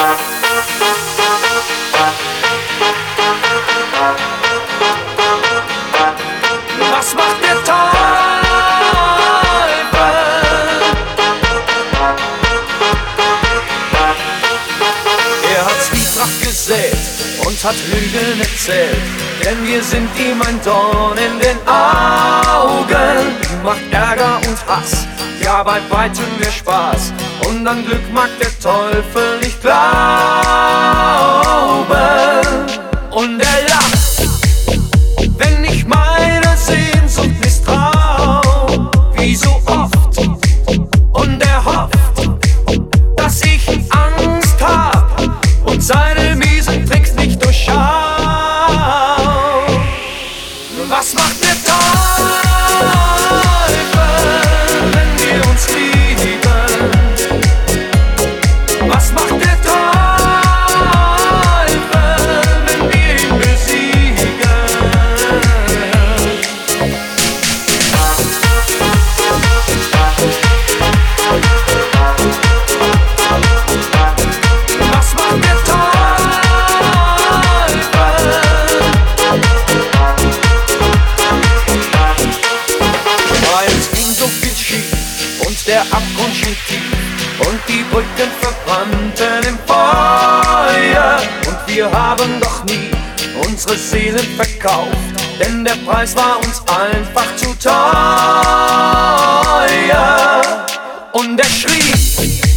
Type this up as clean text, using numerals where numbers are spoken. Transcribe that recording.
Was macht der Teufel? Er hat Zwietracht gesät und hat Lügen erzählt, denn wir sind ihm ein Dorn in den Augen. Macht Ärger und Hass, ja bei weitem mehr Spaß, und an Glück mag der Teufel nicht glauben. Und er lacht, wenn ich meine Sehnsucht misstrau, wie so oft. Und er hofft, dass ich Angst hab und seine miesen Tricks nicht durchschau. Was macht der Teufel, wenn wir uns lieben? Was macht der Teufel, wenn wir ihn besiegen? Was macht der Teufel? Weil es ging so viel schief und der Abgrund schien tief und die Brücken verbrannten im Feuer. Und wir haben doch nie unsere Seelen verkauft, denn der Preis war uns einfach zu teuer. Und er schrie,